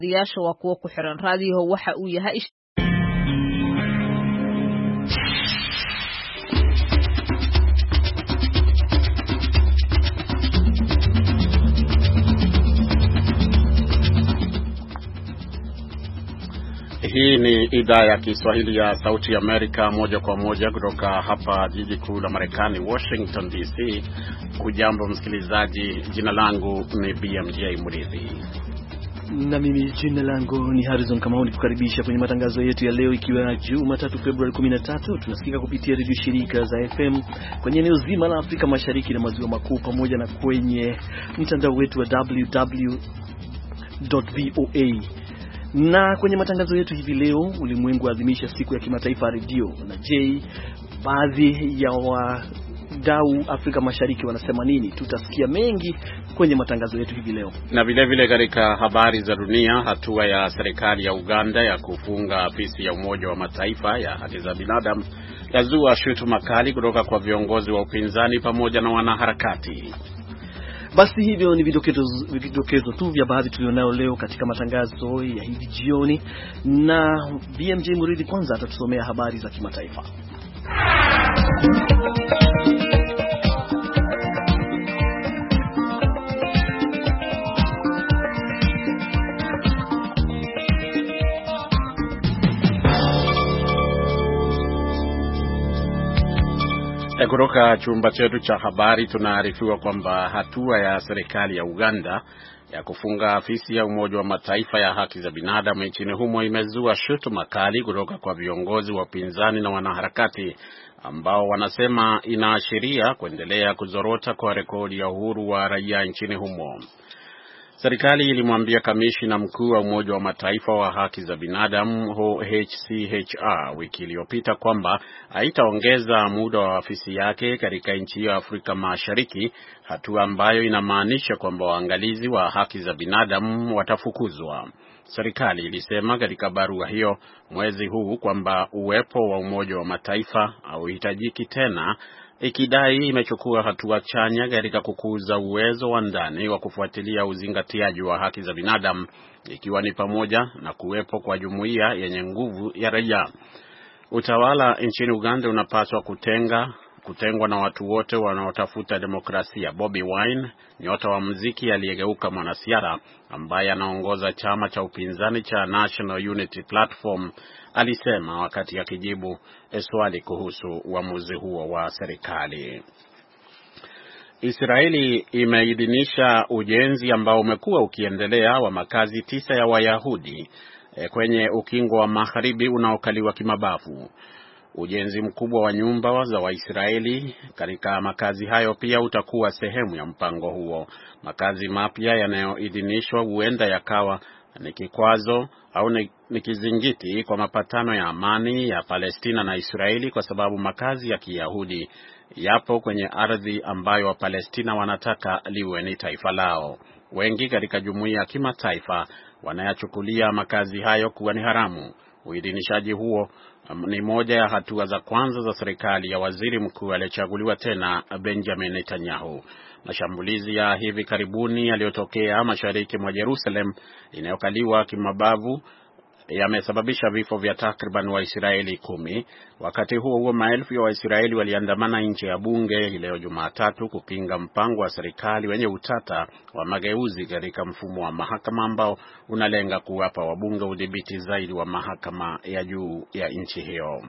Diyaasha waa kuwa ku xiran raadiyo waxa uu yahay Hii ni idhaa ya Kiswahili ya Sauti ya Amerika, moja kwa moja kutoka hapa jiji kuu la Marekani, Washington DC. Hujambo msikilizaji, jina langu ni BMJ Murithi. Na mimi jina langu ni Harrison Kamau, nikukaribisha kwenye matangazo yetu ya leo, ikiwa Jumatatu Februari 13. Tunasikika kupitia redio shirika za FM kwenye eneo zima la Afrika Mashariki na Maziwa Makuu, pamoja na kwenye mtandao wetu wa www.voa. Na kwenye matangazo yetu hivi leo, ulimwengu adhimisha siku ya kimataifa ya redio. Na je, baadhi ya wadau Afrika Mashariki wanasema nini? Tutasikia mengi kwenye matangazo yetu hivi leo. Na vile vile katika habari za dunia, hatua ya serikali ya Uganda ya kufunga afisi ya Umoja wa Mataifa ya haki za binadamu yazua shutuma kali kutoka kwa viongozi wa upinzani pamoja na wanaharakati. Basi hivyo ni vidokezo tu vya baadhi tulionao leo katika matangazo ya hivi jioni, na BMJ Murithi kwanza atatusomea habari za kimataifa. Kutoka chumba chetu cha habari tunaarifiwa kwamba hatua ya serikali ya Uganda ya kufunga afisi ya Umoja wa Mataifa ya haki za binadamu nchini humo imezua shutuma kali kutoka kwa viongozi wa upinzani na wanaharakati ambao wanasema inaashiria kuendelea kuzorota kwa rekodi ya uhuru wa raia nchini humo. Serikali ilimwambia kamishna mkuu wa Umoja wa Mataifa wa haki za binadamu OHCHR wiki iliyopita kwamba haitaongeza muda wa afisi yake katika nchi ya Afrika Mashariki, hatua ambayo inamaanisha kwamba waangalizi wa haki za binadamu watafukuzwa. Serikali ilisema katika barua hiyo mwezi huu kwamba uwepo wa Umoja wa Mataifa hauhitajiki tena, ikidai imechukua hatua chanya katika kukuza uwezo wa ndani wa kufuatilia uzingatiaji wa haki za binadamu, ikiwa ni pamoja na kuwepo kwa jumuiya yenye nguvu ya raia. Utawala nchini Uganda unapaswa kutengwa na watu wote wanaotafuta demokrasia. Bobi Wine, nyota wa muziki aliyegeuka mwanasiasa ambaye anaongoza chama cha upinzani cha National Unity Platform, alisema wakati akijibu swali kuhusu uamuzi huo wa serikali. Israeli imeidhinisha ujenzi ambao umekuwa ukiendelea wa makazi 9 ya Wayahudi kwenye ukingo wa Magharibi unaokaliwa kimabavu. Ujenzi mkubwa wa nyumba za Waisraeli katika makazi hayo pia utakuwa sehemu ya mpango huo. Makazi mapya yanayoidhinishwa huenda yakawa ni kikwazo au ni kizingiti kwa mapatano ya amani ya Palestina na Israeli, kwa sababu makazi ya Kiyahudi yapo kwenye ardhi ambayo Wapalestina wanataka liwe ni taifa lao. Wengi katika jumuiya ya kimataifa wanayachukulia makazi hayo kuwa ni haramu. Uidhinishaji huo ni moja ya hatua za kwanza za serikali ya waziri mkuu aliyechaguliwa tena Benjamin Netanyahu. Mashambulizi ya hivi karibuni yaliyotokea mashariki mwa Jerusalem inayokaliwa kimabavu yamesababisha vifo vya takriban Waisraeli 10. Wakati huo maelfu ya Waisraeli waliandamana nje ya bunge leo Jumatatu kupinga mpango wa serikali wenye utata wa mageuzi katika mfumo wa mahakama ambao unalenga kuwapa wabunge udhibiti zaidi wa mahakama ya juu ya nchi hiyo.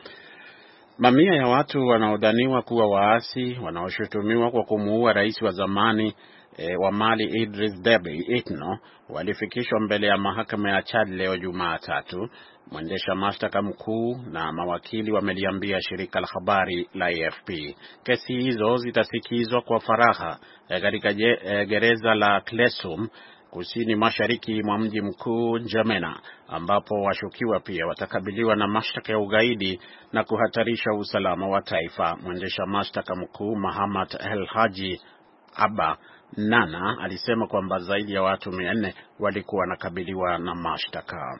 Mamia ya watu wanaodhaniwa kuwa waasi wanaoshutumiwa kwa kumuua rais wa zamani wa Mali Idris Deby Itno walifikishwa mbele ya mahakama ya Chad leo Jumatatu. Mwendesha mashtaka mkuu na mawakili wameliambia shirika la habari la AFP. Kesi hizo zitasikizwa kwa faragha katika gereza la Klesum kusini mashariki mwa mji mkuu N'Djamena, ambapo washukiwa pia watakabiliwa na mashtaka ya ugaidi na kuhatarisha usalama wa taifa. Mwendesha mashtaka mkuu Mahamat El Haji Abba Nana alisema kwamba zaidi ya watu 400 walikuwa wanakabiliwa na mashtaka.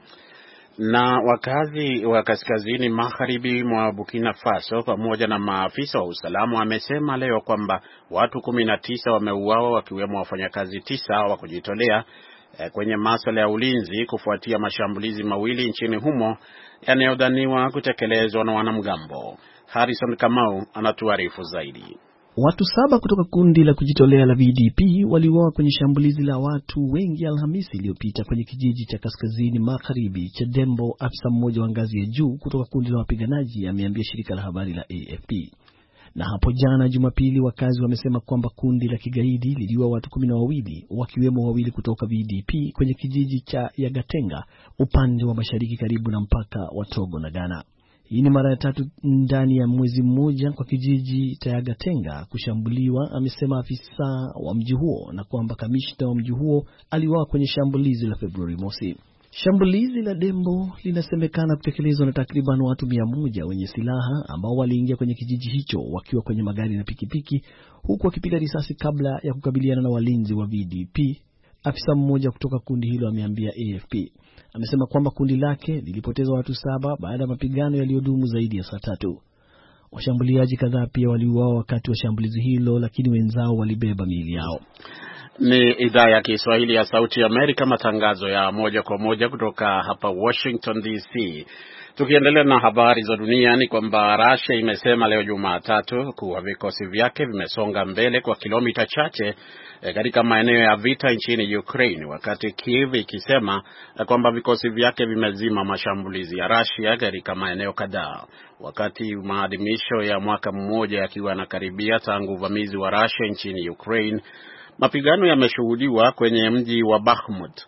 Na wakazi wa kaskazini magharibi mwa Burkina Faso pamoja na maafisa wa usalama wamesema leo kwamba watu 19 wameuawa, wakiwemo wafanyakazi 9 wa kujitolea kwenye masuala ya ulinzi kufuatia mashambulizi mawili nchini humo yanayodhaniwa kutekelezwa na wanamgambo. Harrison Kamau anatuarifu zaidi. Watu 7 kutoka kundi la kujitolea la VDP waliuawa kwenye shambulizi la watu wengi Alhamisi iliyopita kwenye kijiji cha kaskazini magharibi cha Dembo. Afisa mmoja wa ngazi ya juu kutoka kundi la wapiganaji ameambia shirika la habari la AFP. Na hapo jana Jumapili, wakazi wamesema kwamba kundi la kigaidi liliua watu 12 wakiwemo 2 kutoka VDP kwenye kijiji cha Yagatenga upande wa mashariki karibu na mpaka wa Togo na Ghana. Hii ni mara ya 3 ndani ya mwezi mmoja kwa kijiji cha Yagatenga kushambuliwa, amesema afisa wa mji huo, na kwamba kamishna wa mji huo aliuawa kwenye shambulizi la Februari mosi. Shambulizi la Dembo linasemekana kutekelezwa na takriban watu 100 wenye silaha ambao waliingia kwenye kijiji hicho wakiwa kwenye magari na pikipiki, huku wakipiga risasi kabla ya kukabiliana na walinzi wa VDP. Afisa mmoja kutoka kundi hilo ameambia AFP. Amesema kwamba kundi lake lilipoteza watu 7 baada ya mapigano yaliyodumu zaidi ya saa 3. Washambuliaji kadhaa pia waliuawa wakati wa shambulizi hilo, lakini wenzao walibeba miili yao. Ni idhaa ya Kiswahili ya Sauti ya Amerika, matangazo ya moja kwa moja kutoka hapa Washington DC. Tukiendelea na habari za dunia, ni kwamba Russia imesema leo Jumatatu kuwa vikosi vyake vimesonga mbele kwa kilomita chache katika maeneo ya vita nchini Ukraine, wakati Kiev ikisema kwamba vikosi vyake vimezima mashambulizi ya Russia katika maeneo kadhaa. Wakati maadhimisho ya mwaka mmoja yakiwa yanakaribia tangu uvamizi wa Russia nchini Ukraine, mapigano yameshuhudiwa kwenye mji wa Bakhmut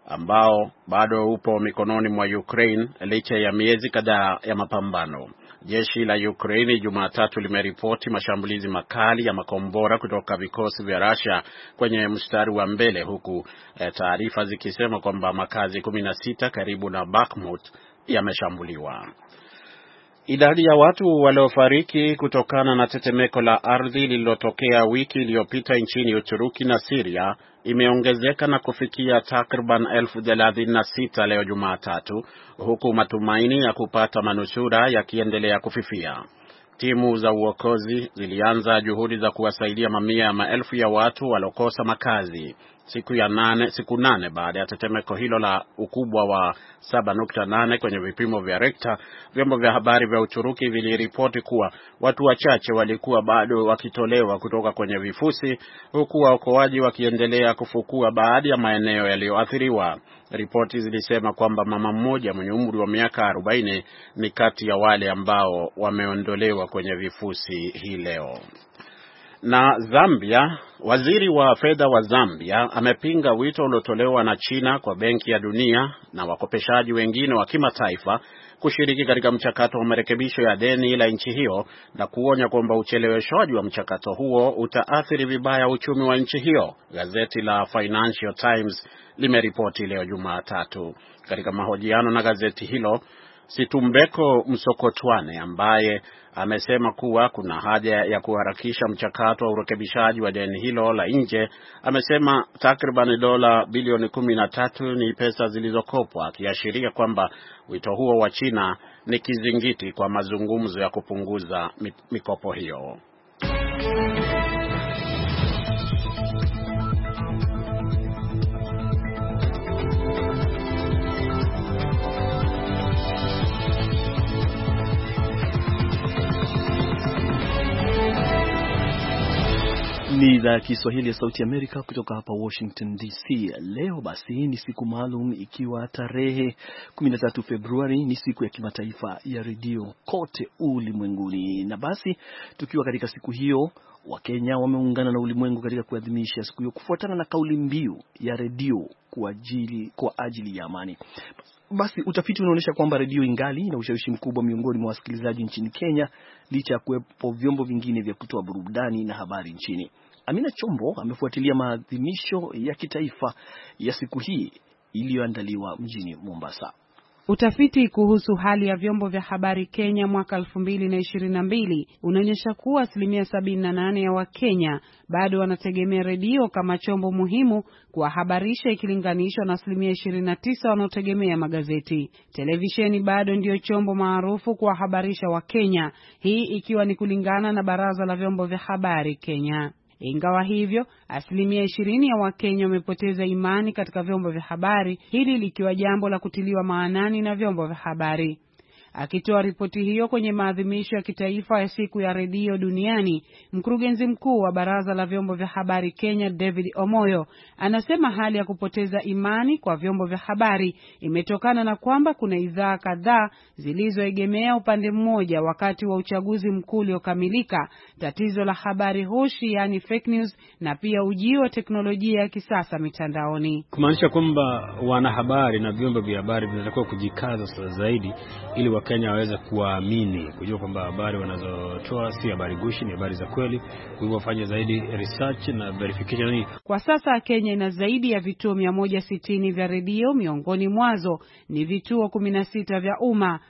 ambao bado upo mikononi mwa Ukraine licha ya miezi kadhaa ya mapambano. Jeshi la Ukraine Jumatatu limeripoti mashambulizi makali ya makombora kutoka vikosi vya Russia kwenye mstari wa mbele, huku taarifa zikisema kwamba makazi 16 karibu na Bakhmut yameshambuliwa. Idadi ya watu waliofariki kutokana na tetemeko la ardhi lililotokea wiki iliyopita nchini Uturuki na Syria imeongezeka na kufikia takriban 36,000 leo Jumatatu, huku matumaini ya kupata manusura yakiendelea kufifia. Timu za uokozi zilianza juhudi za kuwasaidia mamia ya maelfu ya watu waliokosa makazi siku 8 baada ya tetemeko hilo la ukubwa wa 7.8 kwenye vipimo vya Richter. Vyombo vya habari vya Uturuki viliripoti kuwa watu wachache walikuwa bado wakitolewa kutoka kwenye vifusi, huku waokoaji wakiendelea kufukua baadhi ya maeneo yaliyoathiriwa. Ripoti zilisema kwamba mama mmoja mwenye umri wa miaka 40 ni kati ya wale ambao wameondolewa kwenye vifusi hii leo. Na Zambia, waziri wa fedha wa Zambia amepinga wito uliotolewa na China kwa Benki ya Dunia na wakopeshaji wengine wa kimataifa kushiriki katika mchakato wa marekebisho ya deni la nchi hiyo, na kuonya kwamba ucheleweshwaji wa mchakato huo utaathiri vibaya uchumi wa nchi hiyo. Gazeti la Financial Times limeripoti leo Jumatatu. Katika mahojiano na gazeti hilo, Situmbeko Msokotwane, ambaye amesema kuwa kuna haja ya kuharakisha mchakato wa urekebishaji wa deni hilo la nje, amesema takriban dola bilioni 13 ni pesa zilizokopwa, akiashiria kwamba wito huo wa China ni kizingiti kwa mazungumzo ya kupunguza mikopo hiyo. Ni idhaa ya Kiswahili ya Sauti Amerika kutoka hapa Washington DC. Leo basi ni siku maalum, ikiwa tarehe 13 Februari ni siku ya kimataifa ya redio kote ulimwenguni. Na basi tukiwa katika siku hiyo, Wakenya wameungana na ulimwengu katika kuadhimisha siku hiyo kufuatana na kauli mbiu ya redio kwa ajili ya amani. Basi utafiti unaonyesha kwamba redio ingali ina ushawishi mkubwa miongoni mwa wasikilizaji nchini Kenya, licha ya kuwepo vyombo vingine vya kutoa burudani na habari nchini. Amina Chombo amefuatilia maadhimisho ya kitaifa ya siku hii iliyoandaliwa mjini Mombasa. Utafiti kuhusu hali ya vyombo vya habari Kenya mwaka 2022 unaonyesha kuwa 78% ya Wakenya bado wanategemea redio kama chombo muhimu kuwahabarisha, ikilinganishwa na 29% wanaotegemea magazeti. Televisheni bado ndio chombo maarufu kuwahabarisha Wakenya, hii ikiwa ni kulingana na Baraza la Vyombo vya Habari Kenya. Ingawa hivyo, 20% ya Wakenya wamepoteza imani katika vyombo vya habari, hili likiwa jambo la kutiliwa maanani na vyombo vya habari. Akitoa ripoti hiyo kwenye maadhimisho ya kitaifa ya siku ya redio duniani, mkurugenzi mkuu wa Baraza la Vyombo vya Habari Kenya, David Omoyo, anasema hali ya kupoteza imani kwa vyombo vya habari imetokana na kwamba kuna idhaa kadhaa zilizoegemea upande mmoja wakati wa uchaguzi mkuu uliokamilika, tatizo la habari hoshi yani fake news, na pia ujio wa teknolojia ya kisasa mitandaoni. Kumaanisha kwamba wanahabari na vyombo vya habari vinatakiwa kujikaza zaidi ili Wakenya waweze kuamini, kujua kwamba habari wanazotoa si habari gushi, ni habari za kweli. Kwa hivyo wafanye zaidi research na verification. Kwa sasa Kenya ina zaidi ya vituo 160 vya redio, miongoni mwazo ni vituo 16 vya umma,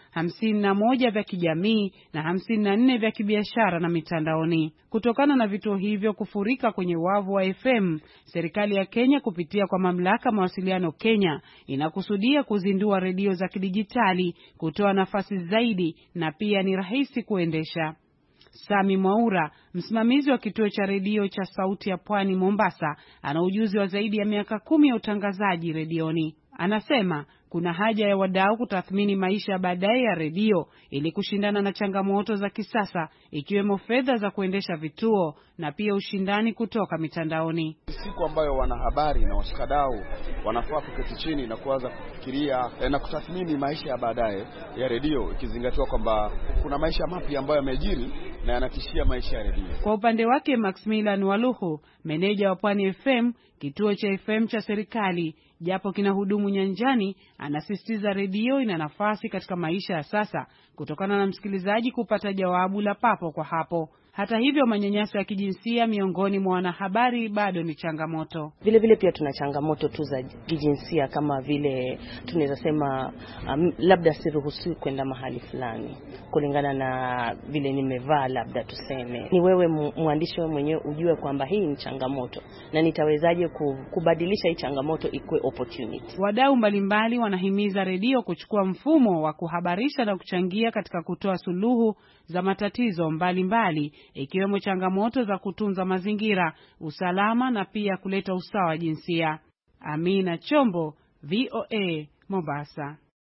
51 vya kijamii na 54 vya kibiashara na mitandaoni. Kutokana na vituo hivyo kufurika kwenye wavu wa FM, serikali ya Kenya kupitia kwa mamlaka mawasiliano Kenya inakusudia kuzindua redio za kidijitali, kutoa nafasi zaidi na pia ni rahisi kuendesha. Sami Mwaura, msimamizi wa kituo cha redio cha Sauti ya Pwani Mombasa, ana ujuzi wa zaidi ya miaka 10 ya utangazaji redioni. Anasema kuna haja ya wadau kutathmini maisha baadaye ya redio ili kushindana na changamoto za kisasa, ikiwemo fedha za kuendesha vituo na pia ushindani kutoka mitandaoni. Siku ambayo wanahabari na washikadau wanafaa kuketi chini na kuanza kufikiria na kutathmini maisha ya baadaye ya redio, ikizingatiwa kwamba kuna maisha mapya ambayo yamejiri na yanatishia maisha ya redio. Kwa upande wake Maximilian Waluhu, meneja wa Pwani FM, kituo cha FM cha serikali, japo kinahudumu nyanjani, anasisitiza redio ina nafasi katika maisha ya sasa kutokana na msikilizaji kupata jawabu la papo kwa hapo. Hata hivyo, manyanyaso ya kijinsia miongoni mwa wanahabari bado ni changamoto. Vile vile pia tuna changamoto tu za kijinsia, kama vile tunaweza sema labda siruhusiwi kwenda mahali fulani kulingana na vile nimevaa, labda tuseme. Ni wewe mwandishi wewe mwenyewe ujue kwamba hii ni changamoto na nitawezaje kubadilisha hii changamoto ikuwe opportunity. Wadau mbalimbali wanahimiza redio kuchukua mfumo wa kuhabarisha na kuchangia katika kutoa suluhu za matatizo mbalimbali, ikiwemo changamoto za kutunza mazingira, usalama na pia kuleta usawa wa jinsia. Amina Chombo, VOA, Mombasa.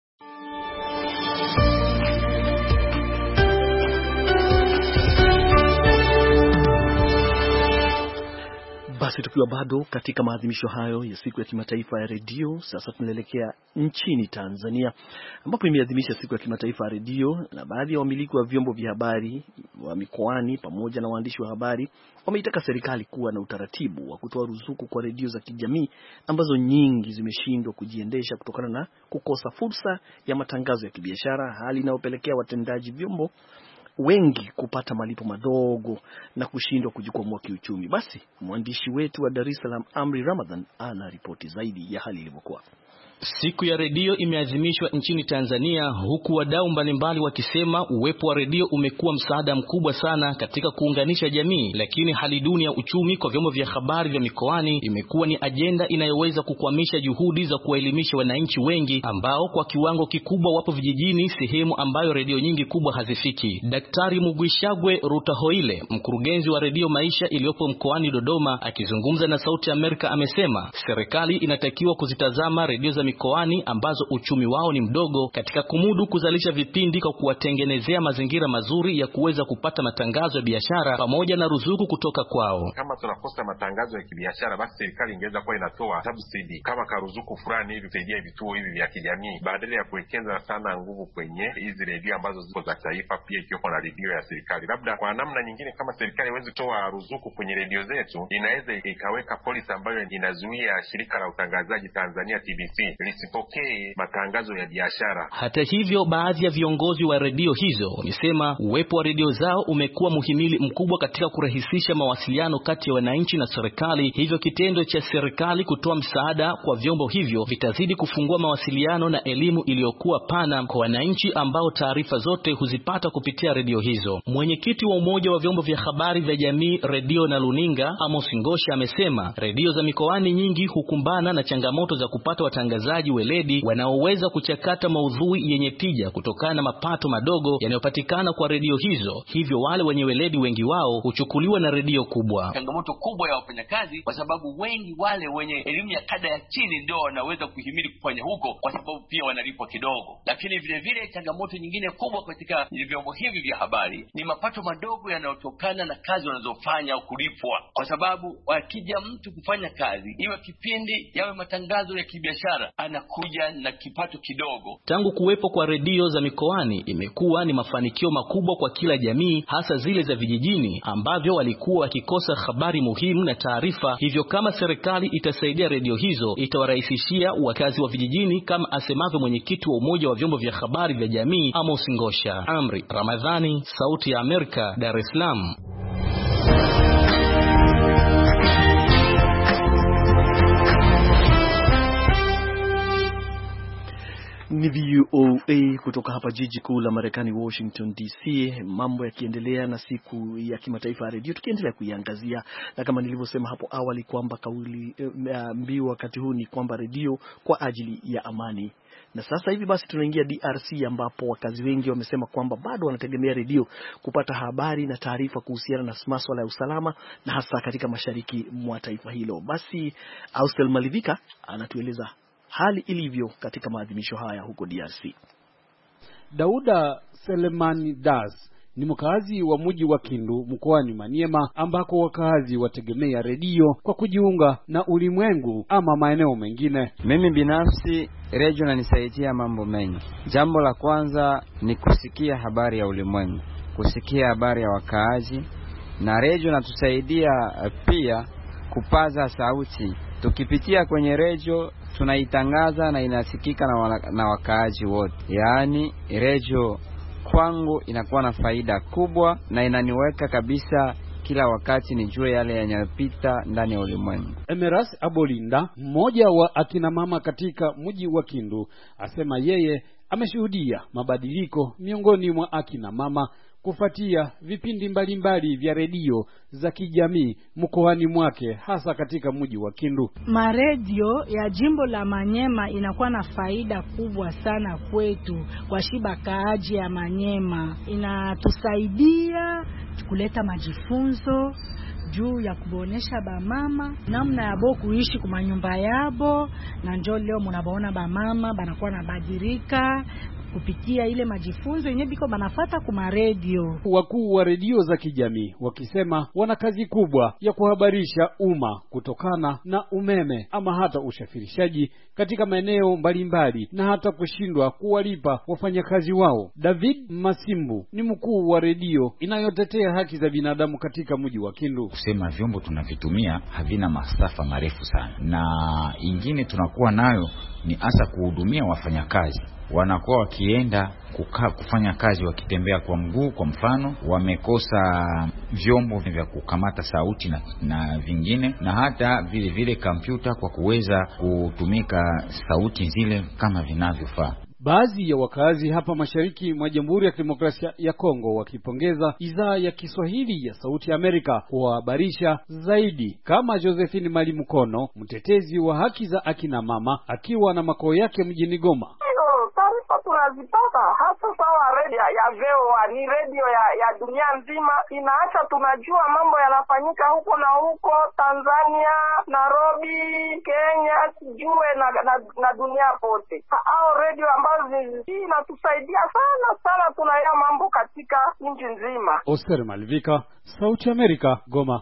Basi tukiwa bado katika maadhimisho hayo ya siku ya kimataifa ya redio, sasa tunaelekea nchini Tanzania ambapo imeadhimisha siku ya kimataifa ya redio, na baadhi ya wamiliki wa vyombo vya habari wa mikoani pamoja na waandishi wa habari wameitaka serikali kuwa na utaratibu wa kutoa ruzuku kwa redio za kijamii ambazo nyingi zimeshindwa kujiendesha kutokana na kukosa fursa ya matangazo ya kibiashara, hali inayopelekea watendaji vyombo wengi kupata malipo madogo na kushindwa kujikwamua kiuchumi. Basi mwandishi wetu wa Dar es Salaam Amri Ramadhan ana ripoti zaidi ya hali ilivyokuwa. Siku ya redio imeadhimishwa nchini Tanzania, huku wadau mbalimbali wakisema uwepo wa redio umekuwa msaada mkubwa sana katika kuunganisha jamii, lakini hali duni ya uchumi kwa vyombo vya habari vya mikoani imekuwa ni ajenda inayoweza kukwamisha juhudi za kuwaelimisha wananchi wengi ambao kwa kiwango kikubwa wapo vijijini, sehemu ambayo redio nyingi kubwa hazifiki. Daktari Mugwishagwe Rutahoile, mkurugenzi wa redio Maisha iliyopo mkoani Dodoma, akizungumza na Sauti ya Amerika amesema serikali inatakiwa kuzitazama redio za mikoani ambazo uchumi wao ni mdogo katika kumudu kuzalisha vipindi kwa kuwatengenezea mazingira mazuri ya kuweza kupata matangazo ya biashara pamoja na ruzuku kutoka kwao. Kama tunakosa matangazo ya kibiashara, basi serikali ingeweza kuwa inatoa subsidy kama karuzuku fulani hivi kusaidia vituo hivi vya kijamii, badala ya kuwekeza sana nguvu kwenye hizi redio ambazo ziko za taifa, pia ikiwa na redio ya serikali. Labda kwa namna nyingine, kama serikali haiwezi kutoa ruzuku kwenye redio zetu, inaweza ikaweka policy ambayo inazuia shirika la utangazaji Tanzania TBC lisipokee matangazo ya biashara. Hata hivyo, baadhi ya viongozi wa redio hizo wamesema uwepo wa redio zao umekuwa muhimili mkubwa katika kurahisisha mawasiliano kati ya wananchi na serikali. Hivyo kitendo cha serikali kutoa msaada kwa vyombo hivyo vitazidi kufungua mawasiliano na elimu iliyokuwa pana kwa wananchi ambao taarifa zote huzipata kupitia redio hizo. Mwenyekiti wa Umoja wa Vyombo vya Habari vya Jamii, Redio na Luninga, Amos Ngosha, amesema redio za mikoani nyingi hukumbana na changamoto za kupata watangazaji watangazaji weledi wanaoweza kuchakata maudhui yenye tija kutokana na mapato madogo yanayopatikana kwa redio hizo. Hivyo wale wenye weledi wengi wao huchukuliwa na redio kubwa. Changamoto kubwa ya wafanyakazi, kwa sababu wengi wale wenye elimu ya kada ya chini ndio wanaweza kuhimili kufanya huko, kwa sababu pia wanalipwa kidogo. Lakini vile vile changamoto nyingine kubwa katika vyombo hivi vya habari ni mapato madogo yanayotokana na kazi wanazofanya au kulipwa, kwa sababu akija mtu kufanya kazi, iwe kipindi yawe matangazo ya kibiashara, anakuja na kipato kidogo. Tangu kuwepo kwa redio za mikoani, imekuwa ni mafanikio makubwa kwa kila jamii, hasa zile za vijijini ambavyo walikuwa wakikosa habari muhimu na taarifa. Hivyo kama serikali itasaidia redio hizo, itawarahisishia wakazi wa vijijini, kama asemavyo mwenyekiti wa Umoja wa Vyombo vya Habari vya Jamii Amos Ngosha. Amri Ramadhani, Sauti ya Amerika, Dar es Salaam. Ni VOA kutoka hapa jiji kuu la Marekani, Washington DC. Mambo yakiendelea na siku ya kimataifa ya redio, tukiendelea kuiangazia, na kama nilivyosema hapo awali kwamba kauli mbiu wakati huu ni kwamba redio kwa ajili ya amani. Na sasa hivi basi tunaingia DRC, ambapo wakazi wengi wamesema kwamba bado wanategemea redio kupata habari na taarifa kuhusiana na masuala ya usalama, na hasa katika mashariki mwa taifa hilo. Basi Austel Malivika anatueleza hali ilivyo katika maadhimisho haya huko DRC. Dauda Selemani Das ni mkazi wa mji wa Kindu mkoani Maniema, ambako wakazi wategemea redio kwa kujiunga na ulimwengu ama maeneo mengine. Mimi binafsi redio inanisaidia mambo mengi. Jambo la kwanza ni kusikia habari ya ulimwengu, kusikia habari ya wakaaji, na redio inatusaidia pia kupaza sauti. Tukipitia kwenye redio tunaitangaza na inasikika na wakaaji wote. Yaani redio kwangu inakuwa na faida kubwa na inaniweka kabisa kila wakati nijue yale yanayopita ndani ya ulimwengu. Emeras Abolinda, mmoja wa akina mama katika mji wa Kindu, asema yeye ameshuhudia mabadiliko miongoni mwa akina mama kufuatia vipindi mbalimbali vya redio za kijamii mkoani mwake, hasa katika mji wa Kindu. Maredio ya jimbo la Manyema inakuwa na faida kubwa sana kwetu kwa shiba kaaji ya Manyema. Inatusaidia kuleta majifunzo juu ya kubonesha bamama namna yabo kuishi kwa nyumba yabo, na njoo leo mnabaona bamama banakuwa na badirika kupitia ile majifunzo yenyewe biko banafata kuma redio. Wakuu wa redio za kijamii wakisema wana kazi kubwa ya kuhabarisha umma kutokana na umeme ama hata usafirishaji katika maeneo mbalimbali, na hata kushindwa kuwalipa wafanyakazi wao. David Masimbu ni mkuu wa redio inayotetea haki za binadamu katika mji wa Kindu. Kusema vyombo tunavitumia havina masafa marefu sana, na ingine tunakuwa nayo ni hasa kuhudumia wafanyakazi. Wanakuwa wakienda kufanya kazi wakitembea kwa mguu. Kwa mfano, wamekosa vyombo vya kukamata sauti na vingine, na hata vile vile kompyuta kwa kuweza kutumika sauti zile kama vinavyofaa. Baadhi ya wakazi hapa mashariki mwa Jamhuri ya Kidemokrasia ya Kongo wakipongeza idhaa ya Kiswahili ya Sauti ya Amerika kuhabarisha zaidi, kama Josephine Malimukono, mtetezi wa haki za akina mama, akiwa na makao yake mjini Goma. Taarifa tunazipata hasa sawa redio ya VOA, ni redio ya dunia nzima, inaacha tunajua mambo yanafanyika huko na huko, Tanzania, Nairobi, Kenya, sijue na dunia pote. Hao redio ambazo inatusaidia sana sana, tunaya mambo katika nchi nzima. Oster Malvika, Sauti Amerika, Goma.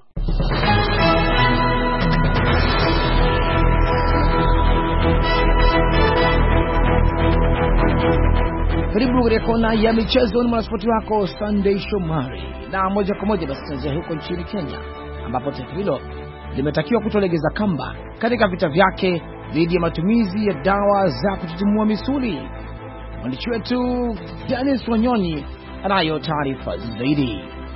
Karibu katika kona ya michezo, ni mwanaspoti wako Sunday Shomari, na moja kwa moja basi tuanzia huko nchini Kenya, ambapo taifa hilo limetakiwa kutolegeza kamba katika vita vyake dhidi ya matumizi ya dawa za kututumua misuli. Mwandishi wetu Dennis Wanyonyi anayo taarifa zaidi.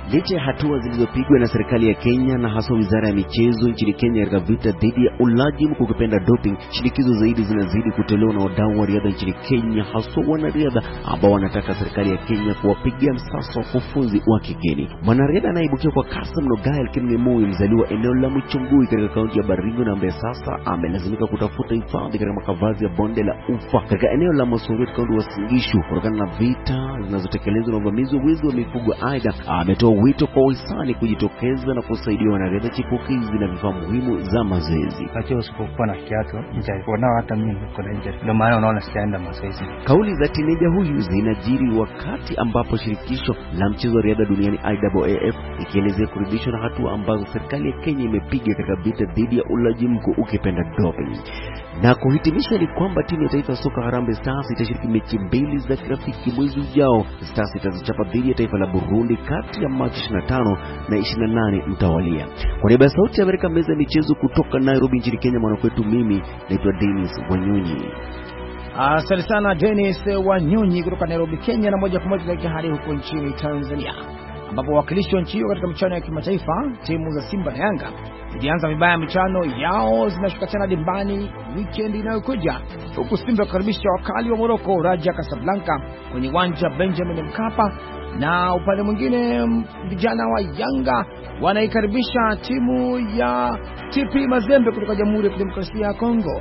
Licha ya hatua zilizopigwa na serikali ya Kenya na hasa wizara ya michezo nchini Kenya katika vita dhidi ya ulaji mkukipenda doping, shinikizo zaidi zinazidi kutolewa na wadau wa riadha nchini Kenya, hasa wanariadha ambao wanataka serikali ya Kenya kuwapigia msasa wakufunzi wa kigeni. Mwanariadha anaibukia kwa kasi mno Gael Kipng'emoi, mzaliwa eneo la Mchungui katika kaunti ya Baringo, na ambaye sasa amelazimika kutafuta hifadhi katika makavazi ya bonde la Ufa katika eneo la Masoret, kaunti ya Uasin Gishu, kutokana na vita zinazotekelezwa na uvamizi wa wizi wa mifugo. Aidha, ametoa wito kwa wahisani kujitokeza na kusaidia wanariadha chipukizi na vifaa muhimu za mazoezi. Acha usipokuwa na kiatu nitakuona hata mimi niko na injury, ndio maana unaona sijaenda mazoezi. Kauli za tineja huyu zinajiri wakati ambapo shirikisho la mchezo wa riadha duniani IAAF ikielezea kuridhishwa na hatua ambazo serikali ya Kenya imepiga katika vita dhidi ya ulaji mkuu ukipenda doping. Na kuhitimisha ni kwamba timu ya taifa soka Harambee Stars itashiriki mechi 2 za kirafiki mwezi ujao. Stars itazichapa dhidi ya taifa la Burundi kati ya Machi 25 na 28 mtawalia. Kwa niaba ya Sauti ya Amerika, meza ya michezo kutoka Nairobi nchini Kenya, mwanakwetu mimi naitwa Dennis Wanyonyi. Asante sana Dennis Wanyonyi kutoka Nairobi, Kenya. Na moja kwa moja tunaelekea hadi huko nchini Tanzania, ambapo wakilishi wa nchi hiyo katika michuano ya kimataifa, timu za Simba na Yanga zilianza vibaya michuano yao, zinashuka tena dimbani weekend inayokuja, huku Simba kukaribisha wakali wa Morocco Raja Casablanca kwenye uwanja Benjamin Mkapa, na upande mwingine vijana wa Yanga wanaikaribisha timu ya TP Mazembe kutoka Jamhuri ya Kidemokrasia ya Kongo.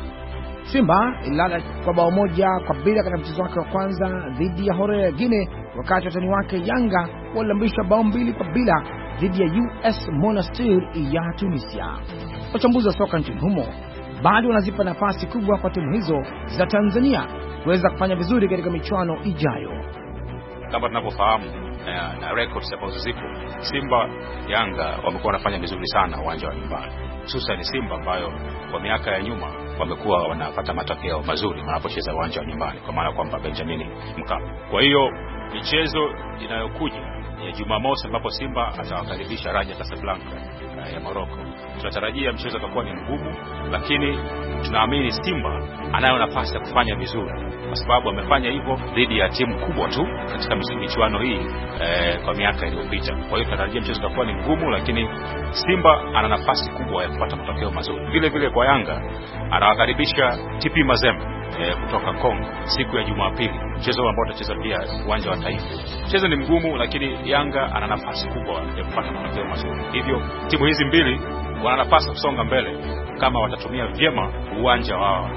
Simba ilala kwa bao 1-0 katika mchezo wake wa kwanza dhidi ya Hore ya Guinea, wakati watani wake Yanga walilambishwa bao 2-0 dhidi ya US Monastir ya Tunisia. Wachambuzi wa soka nchini humo bado wanazipa nafasi kubwa kwa timu hizo za Tanzania kuweza kufanya vizuri katika michuano ijayo. Kama tunavyofahamu na records ambazo zipo, Simba Yanga wamekuwa wanafanya vizuri sana uwanja wa nyumbani, hususan Simba ambayo kwa miaka ya nyuma wamekuwa wanapata matokeo mazuri wanapocheza uwanja wa nyumbani, kwa maana kwamba Benjamin Mkapa. Kwa hiyo michezo inayokuja ya Jumamosi ambapo Simba atawakaribisha Raja Casablanca ya Morocco, tunatarajia mchezo utakuwa ni mgumu, lakini tunaamini Simba anayo nafasi ya kufanya vizuri kwa sababu amefanya hivyo dhidi ya timu kubwa tu katika michuano hii kwa miaka iliyopita. Kwa hiyo tunatarajia mchezo utakuwa ni mgumu, lakini Simba ana nafasi kubwa ya kupata matokeo mazuri. Vile vile kwa Yanga anawakaribisha TP Mazembe kutoka Kongo siku ya Jumapili, mchezo ambao utacheza pia uwanja wa Taifa. Mchezo ni mgumu, lakini Yanga ana nafasi kubwa ya kupata matokeo mazuri. Hivyo timu hizi mbili wana nafasi kusonga mbele kama watatumia vyema uwanja wao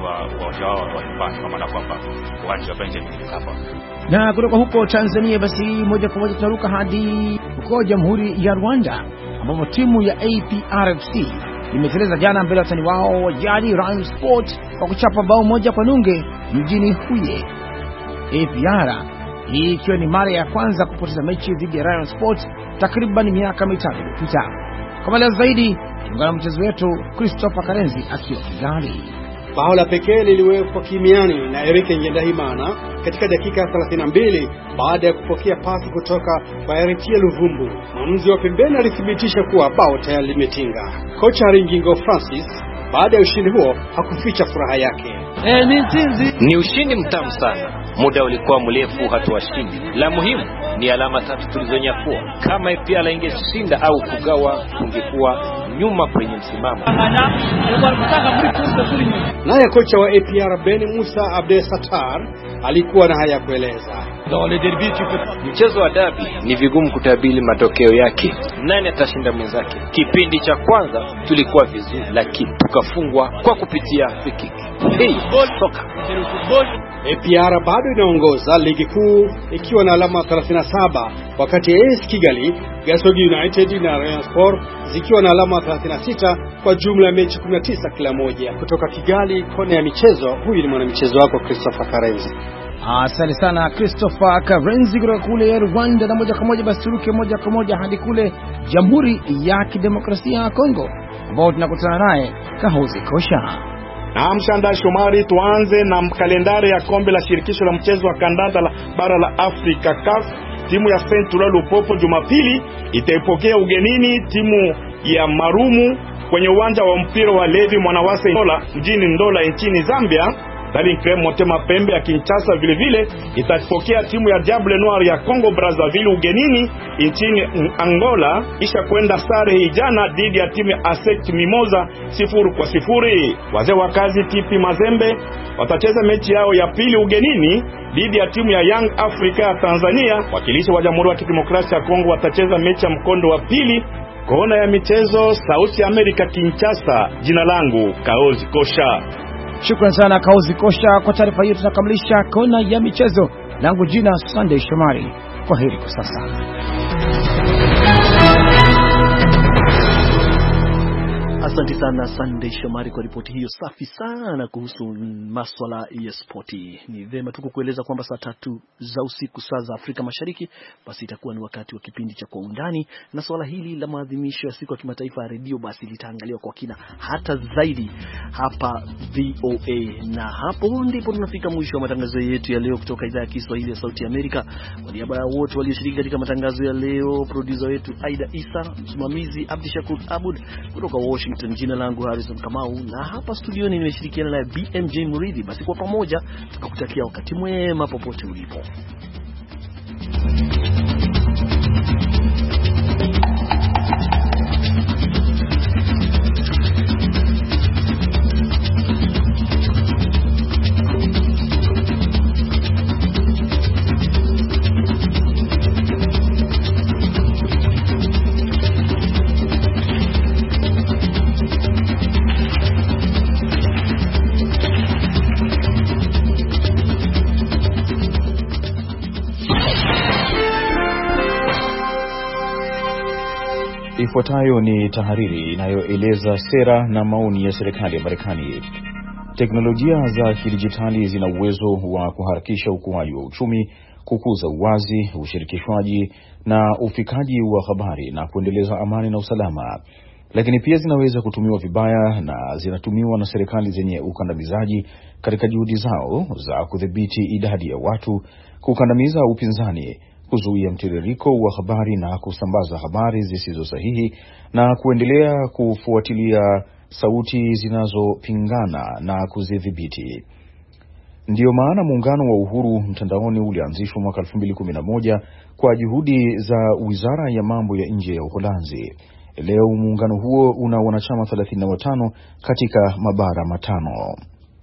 wa nyumbani, kwa maana kwamba uwanja wa Benjamin Mkapa. Na kutoka huko Tanzania basi moja kwa moja tunaruka hadi huko Jamhuri ya Rwanda, ambapo timu ya APRFC imeteleza jana mbele ya watani wao wa jadi Rayon Sport kwa kuchapa bao 1-0 mjini Huye. APR hii ikiwa ni mara ya kwanza kupoteza mechi dhidi ya Rayon Sport takriban miaka 3 iliyopita. Kwa maelezo zaidi tuungana mchezo wetu Christopher Karenzi akiwa Kigali. Bao la pekee liliwekwa kimiani na Eric Ngendahimana katika dakika 32 baada ya kupokea pasi kutoka kwa Eritie Luvumbu. Mwamuzi wa pembeni alithibitisha kuwa bao tayari limetinga. Kocha Ringingo Francis baada ya ushindi huo hakuficha furaha yake. Ni ushindi mtamu sana. Muda ulikuwa mrefu hatuwashindi. La muhimu ni alama 3 tulizonyakua. Kama APR ingeshinda au kugawa, tungekuwa nyuma kwenye msimamo. Naye kocha wa APR Ben Musa Abdesatar alikuwa na haya kueleza. Mchezo wa derby ni vigumu kutabiri matokeo yake. Nani atashinda mwenzake? Kipindi cha kwanza tulikuwa vizuri, lakini tukafungwa kwa kupitia free kick. Soka. APR bado inaongoza ligi kuu ikiwa na alama 37, wakati AS Kigali, Gasogi United na Rayon Sport zikiwa na alama 36 kwa jumla ya mechi 19 kila moja. Kutoka Kigali, kona ya michezo, huyu ni mwanamichezo wako Christopher Karenzi. Asante sana Christopher Karenzi kutoka kule Rwanda. Na moja kwa moja basi turuke moja kwa moja hadi kule Jamhuri ya Kidemokrasia ya Kongo, ambao tunakutana naye Kahozi Kosha. Na Mshanda Shomari, tuanze na kalendari ya kombe la shirikisho la mchezo wa kandanda la bara la Afrika CAF. Timu ya Central Lupopo Jumapili itaipokea ugenini timu ya Marumu kwenye uwanja wa mpira wa Levi Mwanawasa Ndola mjini Ndola nchini Zambia. Daring Creme Motema Pembe ya Kinshasa vile vile itapokea timu ya Diable Noir ya Congo Brazzaville ugenini nchini Angola, kisha kwenda sare jana dhidi ya timu ya ASEC Mimosa 0-0. Wazee wa kazi TP Mazembe watacheza mechi yao ya pili ugenini dhidi ya timu ya Young Africa ya Tanzania. Wakilishi wa Jamhuri ya Kidemokrasia ya Kongo watacheza mechi ya mkondo wa pili. Kona ya michezo, Sauti ya Amerika, Kinshasa. Jina langu Kaozi Kosha. Shukrani sana Kaozi Kosha kwa taarifa hiyo. Tunakamilisha kona ya michezo. Langu jina Sunday Shomari. Kwaheri kwa sasa. Asante sana Sunday Shomari kwa ripoti hiyo safi sana kuhusu masuala ya spoti. Ni vema tu kukueleza kwamba saa 3 za usiku saa za Afrika Mashariki basi itakuwa ni wakati wa kipindi cha Kwa Undani, na swala hili la maadhimisho ya siku ya kimataifa ya redio basi litaangaliwa kwa kina hata zaidi hapa VOA. Na hapo ndipo tunafika mwisho wa matangazo yetu ya leo kutoka idhaa ya Kiswahili ya Sauti ya Amerika. Kwa niaba ya wote walioshiriki katika matangazo ya leo, producer wetu Aida Isa, msimamizi Abdishakur Abud kutoka Washington, jina langu Harrison Kamau, na hapa studioni nimeshirikiana na BMJ Muridhi. Basi kwa pamoja tukakutakia wakati mwema popote ulipo. Ifuatayo ni tahariri inayoeleza sera na maoni ya serikali ya Marekani. Teknolojia za kidijitali zina uwezo wa kuharakisha ukuaji wa uchumi, kukuza uwazi, ushirikishwaji na ufikaji wa habari na kuendeleza amani na usalama. Lakini pia zinaweza kutumiwa vibaya na zinatumiwa na serikali zenye ukandamizaji katika juhudi zao za kudhibiti idadi ya watu, kukandamiza upinzani, kuzuia mtiririko wa habari na kusambaza habari zisizo sahihi, na kuendelea kufuatilia sauti zinazopingana na kuzidhibiti. Ndiyo maana muungano wa uhuru mtandaoni ulianzishwa mwaka 2011 kwa juhudi za Wizara ya Mambo ya Nje ya Uholanzi. Leo muungano huo una wanachama 35 katika mabara matano.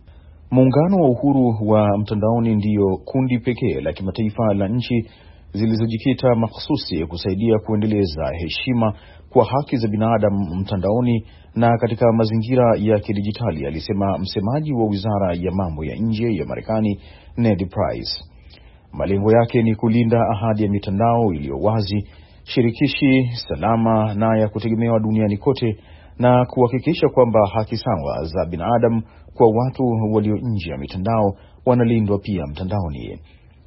Muungano wa uhuru wa mtandaoni ndiyo kundi pekee la kimataifa la nchi zilizojikita mahsusi kusaidia kuendeleza heshima kwa haki za binadamu mtandaoni na katika mazingira ya kidijitali, alisema msemaji wa Wizara ya Mambo ya Nje ya Marekani Ned Price. Malengo yake ni kulinda ahadi ya mitandao iliyo wazi, shirikishi, salama na ya kutegemewa duniani kote, na kuhakikisha kwamba haki sawa za binadamu kwa watu walio nje ya mitandao wanalindwa pia mtandaoni.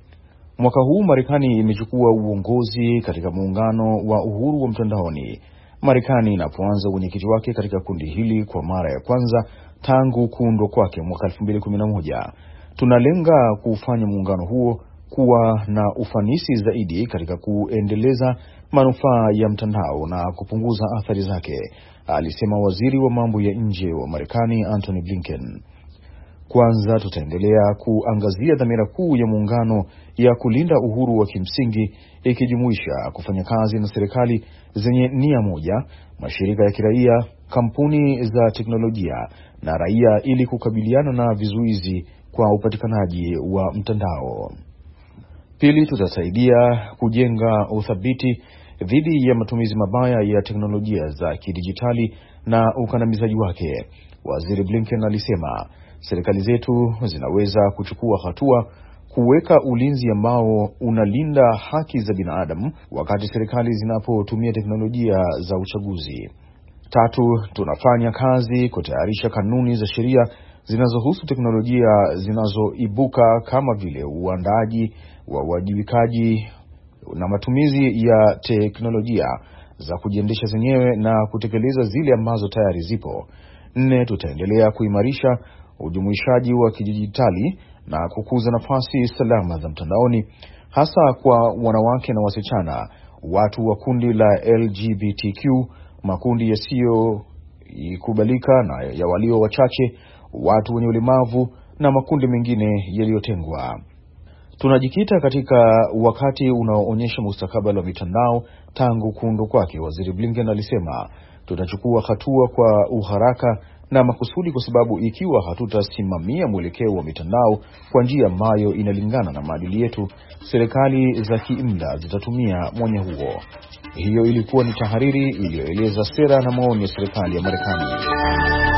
Mwaka huu Marekani imechukua uongozi katika muungano wa uhuru wa mtandaoni. Marekani inapoanza uwenyekiti wake katika kundi hili kwa mara ya kwanza tangu kuundwa kwake mwaka 2011. Tunalenga kufanya muungano huo kuwa na ufanisi zaidi katika kuendeleza manufaa ya mtandao na kupunguza athari zake, alisema waziri wa mambo ya nje wa Marekani Antony Blinken. Kwanza tutaendelea kuangazia dhamira kuu ya muungano ya kulinda uhuru wa kimsingi, ikijumuisha kufanya kazi na serikali zenye nia moja, mashirika ya kiraia, kampuni za teknolojia na raia ili kukabiliana na vizuizi kwa upatikanaji wa mtandao. Pili, tutasaidia kujenga uthabiti dhidi ya matumizi mabaya ya teknolojia za kidijitali na ukandamizaji wake. Waziri Blinken alisema serikali zetu zinaweza kuchukua hatua kuweka ulinzi ambao unalinda haki za binadamu wakati serikali zinapotumia teknolojia za uchaguzi. Tatu, tunafanya kazi kutayarisha kanuni za sheria zinazohusu teknolojia zinazoibuka kama vile uandaaji wa uwajibikaji na matumizi ya teknolojia za kujiendesha zenyewe na kutekeleza zile ambazo tayari zipo. 4, tutaendelea kuimarisha ujumuishaji wa kidijitali na kukuza nafasi salama za mtandaoni, hasa kwa wanawake na wasichana, watu wa kundi la LGBTQ, makundi yasiyokubalika na ya walio wachache, watu wenye ulemavu na makundi mengine yaliyotengwa. Tunajikita katika wakati unaoonyesha mustakabali wa mitandao tangu kuundwa kwake, Waziri Blinken alisema. Tunachukua hatua kwa uharaka na makusudi kwa sababu ikiwa hatutasimamia mwelekeo wa mitandao kwa njia ambayo inalingana na maadili yetu, serikali za kiimla zitatumia mwanya huo. Hiyo ilikuwa ni tahariri iliyoeleza sera na maoni ya serikali ya Marekani.